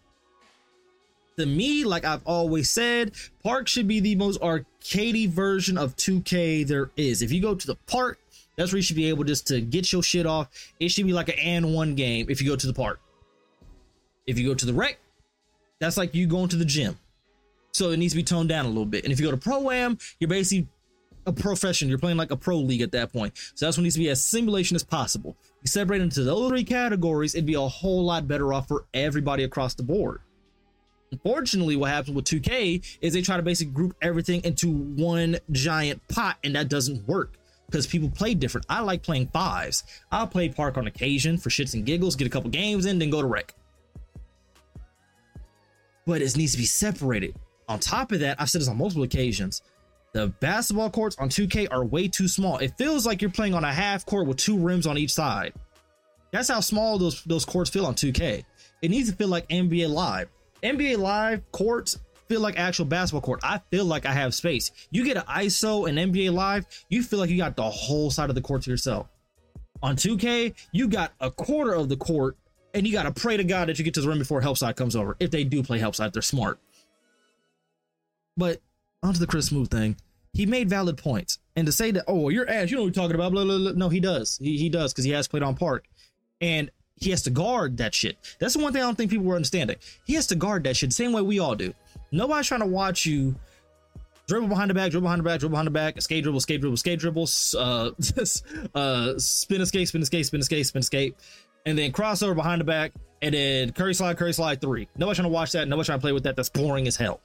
Speaker 1: To me, like I've always said, park should be the most arcadey version of two K there is. If you go to the park, that's where you should be able just to get your shit off. It should be like an and one game if you go to the park. If you go to the rec, that's like you going to the gym. So it needs to be toned down a little bit. And if you go to Pro-Am, you're basically a profession. You're playing like a pro league at that point. So that's what needs to be as simulation as possible. You separate into those three categories, it'd be a whole lot better off for everybody across the board. Unfortunately, what happens with two K is they try to basically group everything into one giant pot, and that doesn't work because people play different. I like playing fives. I'll play park on occasion for shits and giggles, get a couple games in, then go to rec. But it needs to be separated. On top of that, I've said this on multiple occasions, The basketball courts on two K are way too small. It feels like you're playing on a half court with two rims on each side. That's how small those those courts feel on two K. It needs to feel like N B A Live. N B A Live courts feel like actual basketball court. I feel like I have space. You get an I S O and N B A Live, you feel like you got the whole side of the court to yourself. On two K, you got a quarter of the court, and you got to pray to God that you get to the rim before help side comes over. If they do play help side, they're smart. But onto the Chris Smoove thing. He made valid points. And to say that, oh, you're ass, you know what you're talking about, blah, blah, blah. No, he does. He, he does, because he has played on Park. And he has to guard that shit. That's the one thing I don't think people were understanding. He has to guard that shit the same way we all do. Nobody's trying to watch you dribble behind the back, dribble behind the back, dribble behind the back, escape dribble, escape dribble, escape dribble, uh, uh, spin escape, spin escape, spin escape, spin escape, and then crossover behind the back, and then curry slide, curry slide three. Nobody's trying to watch that. Nobody's trying to play with that. That's boring as hell.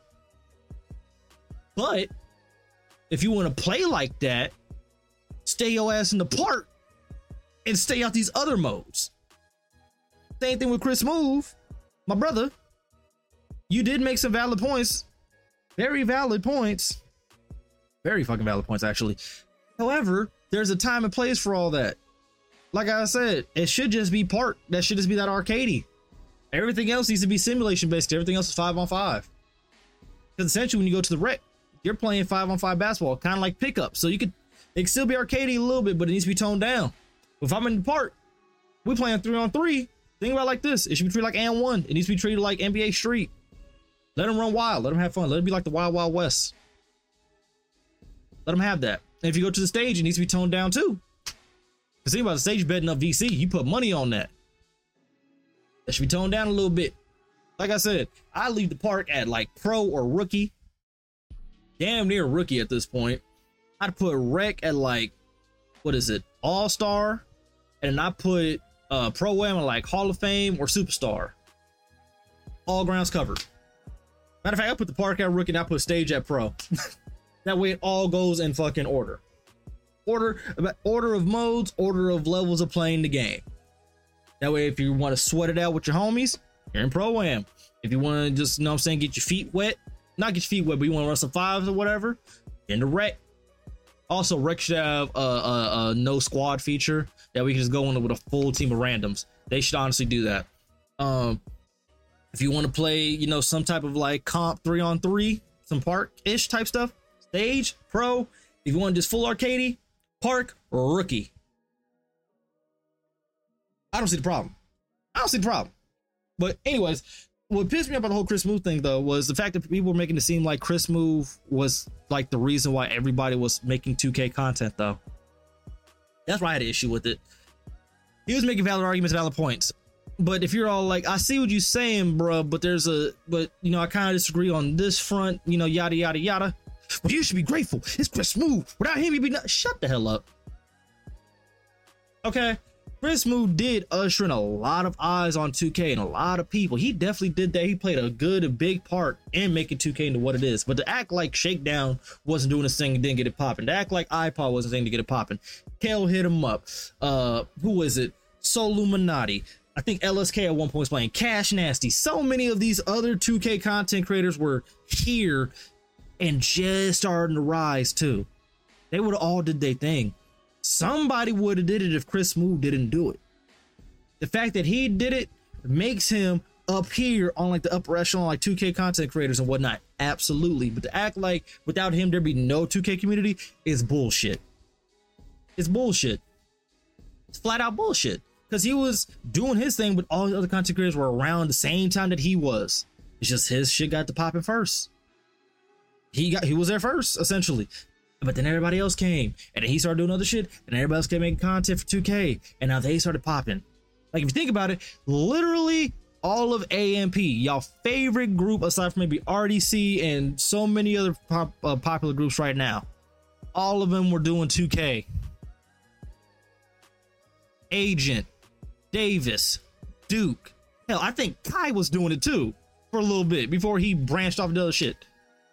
Speaker 1: But if you want to play like that, stay your ass in the park and stay out these other modes. Same thing with Chris Smoove, my brother. You did make some valid points. Very valid points. Very fucking valid points, actually. However, there's a time and place for all that. Like I said, it should just be park. That should just be that arcadey. Everything else needs to be simulation based. Everything else is five on five. Because essentially, when you go to the rec, you're playing five on five basketball, kind of like pickup. So you could, it can still be arcadey a little bit, but it needs to be toned down. If I'm in the park, we playing three on three. Think about it like this. It should be treated like and one. It needs to be treated like N B A Street. Let them run wild. Let them have fun. Let it be like the Wild Wild West. Let them have that. And if you go to the stage, it needs to be toned down too. Because think about the stage betting up V C. You put money on that. That should be toned down a little bit. Like I said, I leave the park at like pro or rookie. Damn near rookie at this point. I'd put rec at like, what is it? All-star. And I put uh, pro-am at like Hall of Fame or superstar. All grounds covered. Matter of fact, I put the park at rookie and I put stage at pro. That way it all goes in fucking order. Order, order of modes, order of levels of playing the game. That way, if you want to sweat it out with your homies, you're in pro-am. If you want to just, you know what I'm saying, get your feet wet, not get your feet wet, but you want to run some fives or whatever, in the rec. Also, rec should have a, a, a no squad feature that we can just go in with a full team of randoms. They should honestly do that. Um, if you want to play, you know, some type of like comp three on three, some park-ish type stuff, stage, pro. If you want just full arcadey, park, or rookie. I don't see the problem. I don't see the problem. But anyways, what pissed me off about the whole Chris Smoove thing, though, was the fact that people were making it seem like Chris Smoove was like the reason why everybody was making two K content, though. That's why I had an issue with it. He was making valid arguments, valid points. But if you're all like, I see what you're saying, bro, but there's a, but, you know, I kind of disagree on this front, you know, yada, yada, yada. But you should be grateful. It's Chris Smoove. Without him, you'd be not. Shut the hell up. Okay. Chris Smoove did usher in a lot of eyes on two K and a lot of people. He definitely did that. He played a good and big part in making two K into what it is. But to act like Shakedown wasn't doing his thing and didn't get it popping, to act like iPod wasn't saying to get it popping, Kale hit him up. Uh, who was it? Soul Illuminati. I think L S K at one point was playing Cash Nasty. So many of these other two K content creators were here and just starting to rise too. They would have all did their thing. Somebody would have did it if Chris Smoove didn't do it. The fact that he did it makes him up here on like the upper echelon, like two K content creators and whatnot. Absolutely. But to act like without him there'd be no two K community is bullshit. It's bullshit. It's flat out bullshit. Because he was doing his thing, but all the other content creators were around the same time that he was. It's just his shit got to popping first. He got he was there first, essentially. But then everybody else came, and then he started doing other shit, and everybody else kept making content for two K, and now they started popping. Like, if you think about it, literally all of A M P, y'all favorite group aside from maybe R D C and so many other pop, uh, popular groups right now, all of them were doing two K. Agent, Davis, Duke, hell, I think Kai was doing it too for a little bit before he branched off into other shit.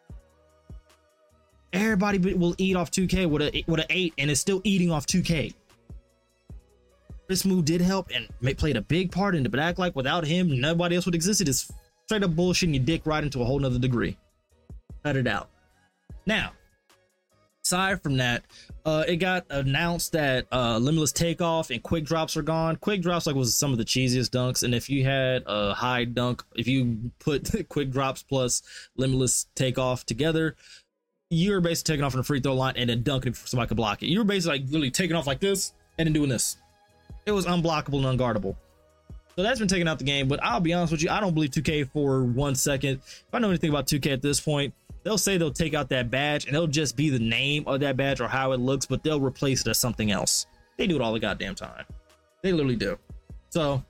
Speaker 1: Everybody will eat off two K with a with an eight, and is still eating off two K. Chris Smoove did help and played a big part in it, but act like without him, nobody else would exist. It is straight up bullshitting your dick right into a whole nother degree. Cut it out. Now, Aside from that, uh, it got announced that uh, Limitless Takeoff and Quick Drops are gone. Quick Drops like was some of the cheesiest dunks, and if you had a high dunk, if you put Quick Drops plus Limitless Takeoff together, you were basically taking off on the free throw line and then dunking before somebody could block it. You were basically like literally taking off like this and then doing this. It was unblockable and unguardable. So that's been taken out the game, but I'll be honest with you, I don't believe two K for one second. If I know anything about two K at this point, they'll say they'll take out that badge and it'll just be the name of that badge or how it looks, but they'll replace it as something else. They do it all the goddamn time. They literally do. So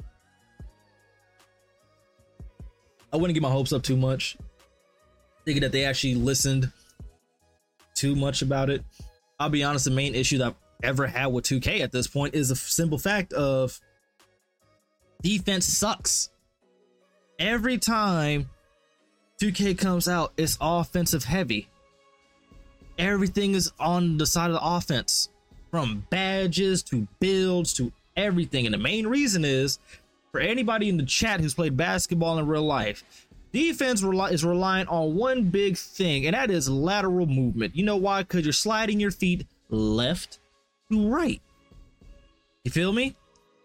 Speaker 1: I wouldn't get my hopes up too much, thinking that they actually listened too much about it. I'll be honest, the main issue that I've ever had with two K at this point is the simple fact of defense sucks. Every time two K comes out, it's offensive heavy. Everything is on the side of the offense, from badges to builds to everything. And the main reason is, for anybody in the chat who's played basketball in real life, defense is relying on one big thing, and that is lateral movement. You know why? Because you're sliding your feet left to right. You feel me?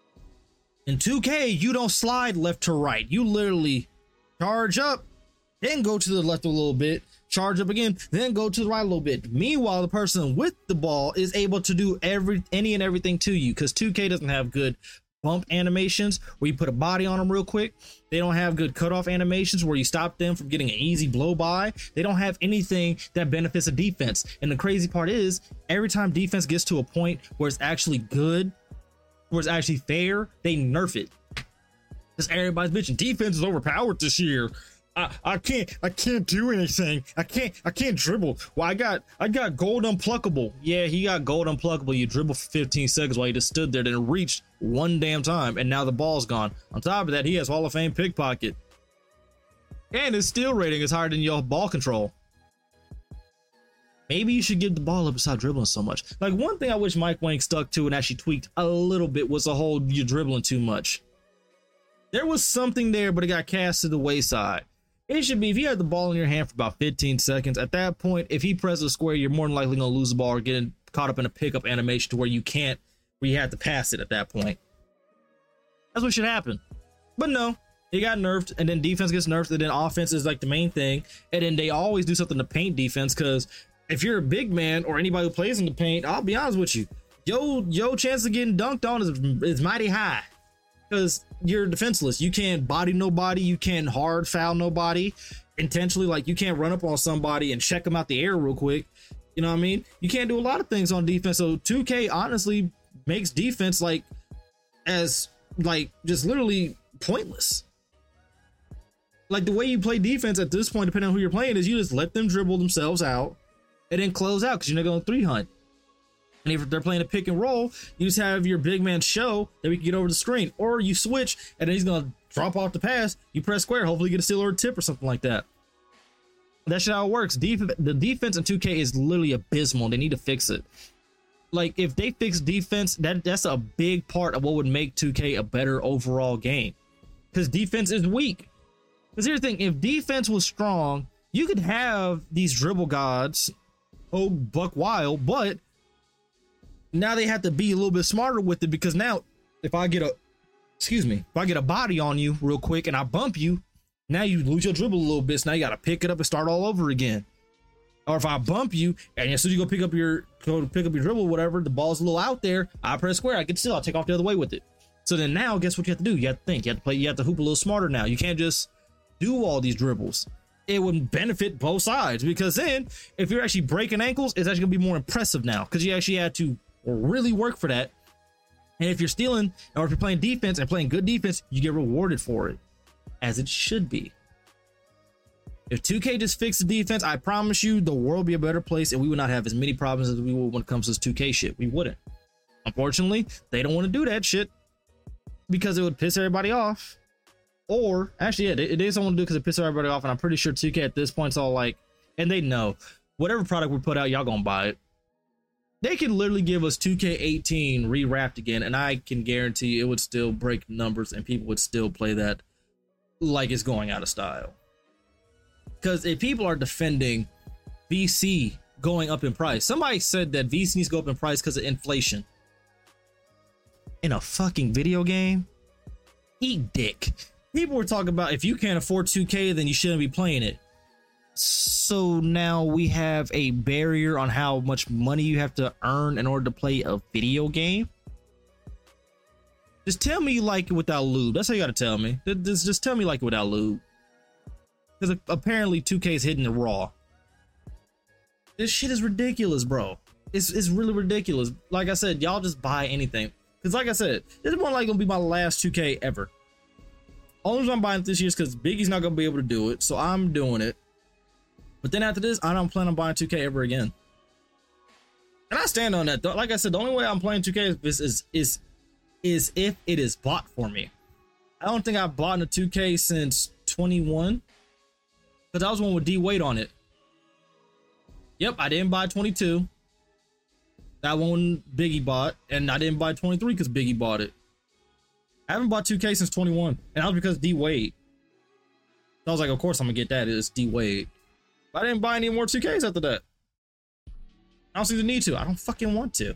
Speaker 1: In two K, you don't slide left to right. You literally charge up, then go to the left a little bit, charge up again, then go to the right a little bit. Meanwhile, the person with the ball is able to do every any and everything to you, because two K doesn't have good bump animations where you put a body on them real quick. They don't have good cutoff animations where you stop them from getting an easy blow by. They don't have anything that benefits a defense. And the crazy part is, every time defense gets to a point where it's actually good, where it's actually fair, they nerf it. Because everybody's bitching, defense is overpowered this year. I, I can't I can't do anything. I can't I can't dribble. Well, I got I got gold unpluckable. Yeah, he got gold unpluckable. You dribble for fifteen seconds while you just stood there, then reached one damn time, and now the ball's gone. On top of that, he has Hall of Fame pickpocket. And his steal rating is higher than your ball control. Maybe you should give the ball up and stop dribbling so much. Like, one thing I wish Mike Wang stuck to and actually tweaked a little bit was the whole you're dribbling too much. There was something there, but it got cast to the wayside. It should be, if you had the ball in your hand for about fifteen seconds, at that point, if he presses a square, you're more than likely going to lose the ball or get caught up in a pickup animation to where you can't, where you have to pass it at that point. That's what should happen. But no, it got nerfed, and then defense gets nerfed, and then offense is like the main thing. And then they always do something to paint defense, because if you're a big man or anybody who plays in the paint, I'll be honest with you, yo, yo chance of getting dunked on is, is mighty high. Because you're defenseless. You can't body nobody. You can't hard foul nobody intentionally. Like, you can't run up on somebody and check them out the air real quick. You know what I mean? You can't do a lot of things on defense. So two K honestly makes defense like as like just literally pointless. Like, the way you play defense at this point, depending on who you're playing, is you just let them dribble themselves out and then close out, because you're not going to three hunt. And if they're playing a pick and roll, you just have your big man show that we can get over the screen, or you switch and then he's gonna drop off the pass. You press square, hopefully get a steal or a tip or something like that. That's how it works. Def- the defense in two K is literally abysmal. They need to fix it. Like, if they fix defense, that that's a big part of what would make two K a better overall game, because defense is weak. Because here's the thing: if defense was strong, you could have these dribble gods, oh buck wild, but now they have to be a little bit smarter with it, because now if I get a, excuse me, if I get a body on you real quick and I bump you, now you lose your dribble a little bit. So now you got to pick it up and start all over again. Or if I bump you and as soon as you go pick up your, go to pick up your dribble, whatever, the ball's a little out there, I press square, I can still, I'll take off the other way with it. So then now guess what you have to do? You have to think, you have to play, you have to hoop a little smarter now. You can't just do all these dribbles. It would benefit both sides, because then if you're actually breaking ankles, it's actually gonna be more impressive now, because you actually had to really work for that. And if you're stealing, or if you're playing defense and playing good defense, you get rewarded for it, as it should be. If two K just fixed the defense, I promise you the world would be a better place, and we would not have as many problems as we would when it comes to this two K shit. We wouldn't. Unfortunately, they don't want to do that shit because it would piss everybody off. Or actually, yeah, they, they just don't want to do it because it pisses everybody off. And I'm pretty sure two K at this point is all like, and they know whatever product we put out, y'all gonna buy it. They could literally give us two K eighteen rewrapped again, and I can guarantee it would still break numbers and people would still play that like it's going out of style. Because if people are defending V C going up in price. Somebody said that V C needs to go up in price because of inflation. In a fucking video game? Eat dick. People were talking about if you can't afford two K, then you shouldn't be playing it. So now we have a barrier on how much money you have to earn in order to play a video game. Just tell me you like it without lube. That's how you gotta tell me. Just, just tell me you like it without lube. Because apparently two K is hitting the raw. This shit is ridiculous, bro. It's, it's really ridiculous. Like I said, y'all just buy anything. Because like I said, this is more like gonna be my last two K ever. Only reason I'm buying it this year is because Biggie's not gonna be able to do it, so I'm doing it. But then after this, I don't plan on buying two K ever again. And I stand on that. Like I said, the only way I'm playing two K is is is, is if it is bought for me. I don't think I've bought a two K since twenty-one. Because I was one with D Wade on it. Yep, I didn't buy twenty-two. That one Biggie bought, and I didn't buy twenty-three because Biggie bought it. I haven't bought two K since twenty-one, and that was because D Wade. So I was like, of course I'm gonna get that. It's D Wade. But I didn't buy any more two Ks after that. I don't see the need to. I don't fucking want to.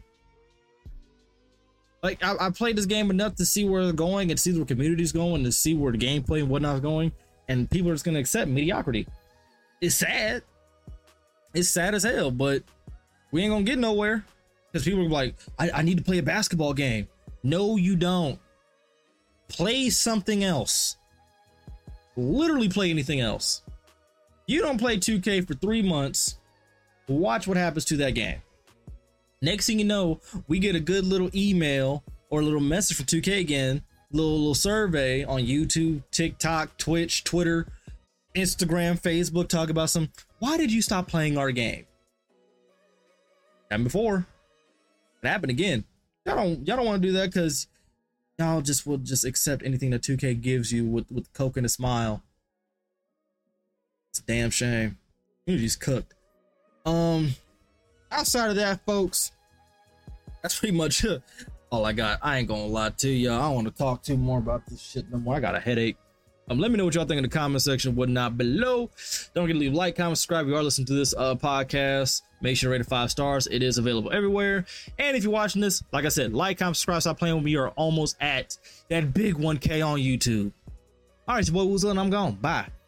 Speaker 1: Like I, I played this game enough to see where they're going and see where the community's going, to see where the gameplay and whatnot is going, and people are just gonna accept mediocrity. It's sad. It's sad as hell, but we ain't gonna get nowhere. Because people are like, I, I need to play a basketball game. No, you don't. Play something else. Literally play anything else. You don't play two K for three months. Watch what happens to that game. Next thing you know, we get a good little email or a little message from two K again. Little, little survey on YouTube, TikTok, Twitch, Twitter, Instagram, Facebook. Talk about some, why did you stop playing our game? Happened before. It happened again. Y'all don't y'all don't want to do that because y'all just will just accept anything that two K gives you with with coke and a smile. It's a damn shame. Community's cooked. Um, outside of that, folks, that's pretty much all I got. I ain't gonna lie to y'all. I don't want to talk too more about this shit no more. I got a headache. Um, let me know what y'all think in the comment section, whatnot below. Don't forget to leave a like, comment, subscribe if you are listening to this uh podcast. Make sure to rate it five stars. It is available everywhere. And if you're watching this, like I said, like, comment, subscribe, stop playing with me. You're almost at that big one K on YouTube. All right, so boy, who's on? I'm gone. Bye.